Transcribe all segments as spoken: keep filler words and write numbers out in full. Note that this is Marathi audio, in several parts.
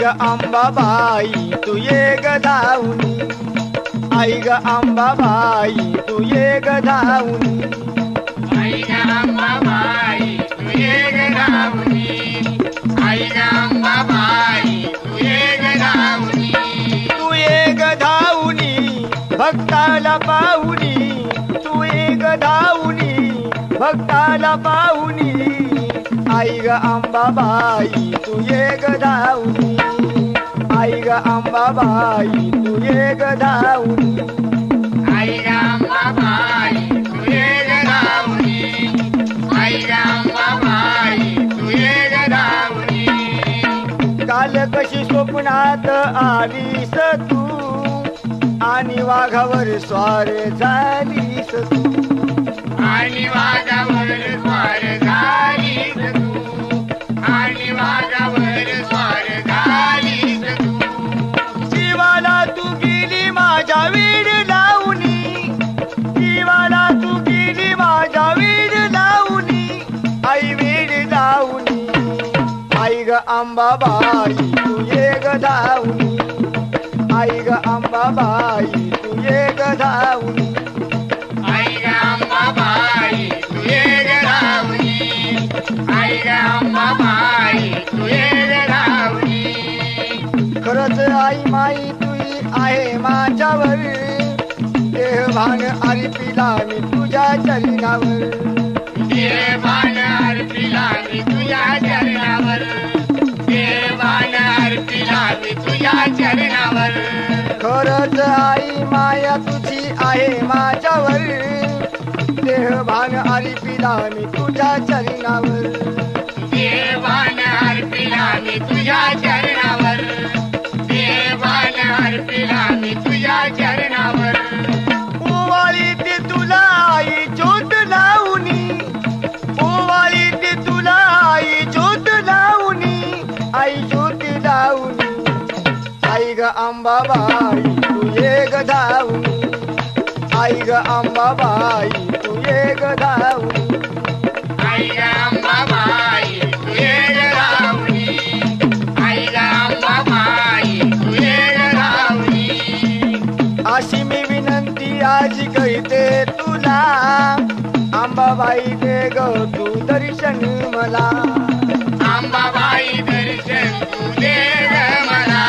ग अंबाबाई तू ये ग धावूनी, आई ग अंबाबाई तू ये ग धावूनी, आई ग अंबाबाई तू ये ग धावूनी, आई ग अंबाबाई तू ये ग धावूनी, तू ये ग धावूनी भक्ताला पाहुनी, तू ये ग धावूनी भक्ताला पाहुनी, आई ग अंबाबाई तू ये ग धावूनी, आई ग अंबाबाई तू ये ग धावूनी, आई ग अंबाबाई तू ये ग धावूनी, आई ग अंबाबाई तू ये ग धावूनी, काल कशी स्वप्नात आलीस तू आणि वाघावर स्वार झालीस तू, आणि वाघावर स्वार झालीस तू, आणि वाघावर स्वार झालीस तू, जीवाला तू गेली माझ्या वीड लावणी, जीवाला तू गेली माझ्या वीड लावणी, आई वीड लावणी, आई ग अंबाबाई तू ये ग धावूनी, आई ग अंबाबाई तू ये ग धावूनी, आई ग अंबाबाई तू ये ग धावूनी, आई ग अंबाबाई तू ये ग धावूनी, खरंच आई माई तुई आहे माझ्यावर, देहभान अर्पिला मी तुझ्या चरणावर, देवान अर्पिला मी तुझ्या चरणावर, देवान अर्पिला मी तुझ्या चरणावर, खरंच आई माया तुझी आहे माझ्यावर, देहभान अर्पिला मी तुझ्या चरणावर, देवान अर्पिला मी तुझ्या चरणावर, देवान अर्पिला मी तुझ्या चरणावर, ओवाळी ते तुला आई ज्योत लावणी, ओवाळी ते तुला आई ज्योत लावणी, आई ज्योत लावणी, आई ग अंबाबाई तू ये ग धावूनी, आई ग अंबाबाई तू ये ग धावूनी, आई ग अंबाबाई तू ये ग धावूनी, आई ग अंबाबाई तू ये ग धावूनी, अशी मी विनंती आज करते तुला, अंबाबाई दे ग तू दर्शन मला, अंबाबाई दर्शन तू दे ग मला,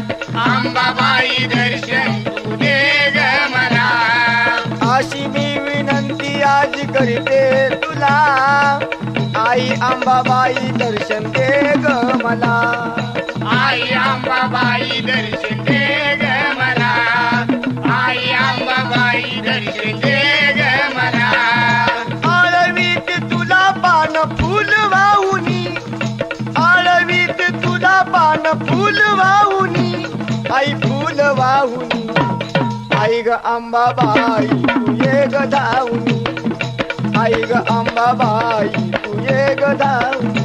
अंबाबाई दर्शन तू दे ग मला, अशी मी विनंती आज करते तुला, आई अंबाबाई दर्शन दे ग मला, आई अंबाबाई दर्शन दे ग मला, आई अंबाबाई दर्शन दे ग मला, आळवीत तुला पान फुल वाहुनी, आळवीत तुला पान फुल वाहुनी, आई फुल वाहुनी, आई ग अंबाबाई तू ये ग धावूनी, आई ग अंबाबाई तू ये ग धावूनी,